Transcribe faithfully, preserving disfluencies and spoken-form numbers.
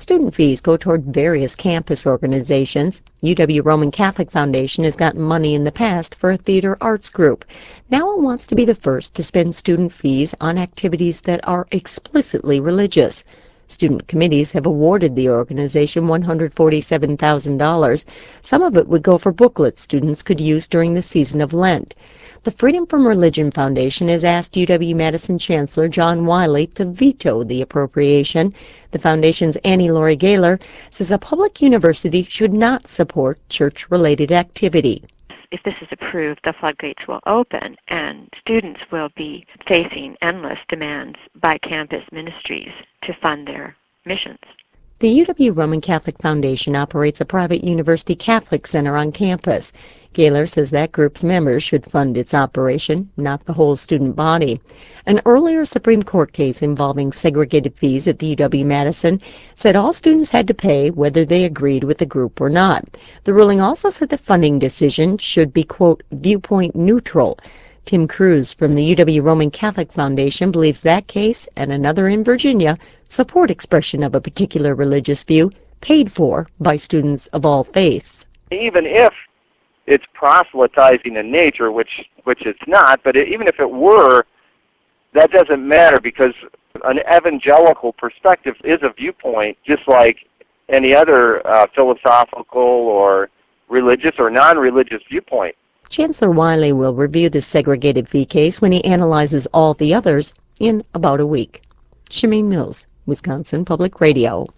Student fees go toward various campus organizations. U W-Roman Catholic Foundation has gotten money in the past for a theater arts group. Now it wants to be the first to spend student fees on activities that are explicitly religious. Student committees have awarded the organization one hundred forty-seven thousand dollars. Some of it would go for booklets students could use during the season of Lent. The Freedom from Religion Foundation has asked U W-Madison Chancellor John Wiley to veto the appropriation. The foundation's Annie Laurie Gaylor says a public university should not support church-related activity. If this is approved, the floodgates will open and students will be facing endless demands by campus ministries to fund their missions. The U W-Roman Catholic Foundation operates a private university Catholic center on campus. Gaylor says that group's members should fund its operation, not the whole student body. An earlier Supreme Court case involving segregated fees at the U W-Madison said all students had to pay whether they agreed with the group or not. The ruling also said the funding decision should be, quote, viewpoint neutral. Tim Cruz from the U W-Roman Catholic Foundation believes that case and another in Virginia support expression of a particular religious view paid for by students of all faiths. Even if it's proselytizing in nature, which which it's not, but it, even if it were, that doesn't matter because an evangelical perspective is a viewpoint just like any other uh, philosophical or religious or non-religious viewpoint. Chancellor Wiley will review the segregated fee case when he analyzes all the others in about a week. Shameen Mills, Wisconsin Public Radio.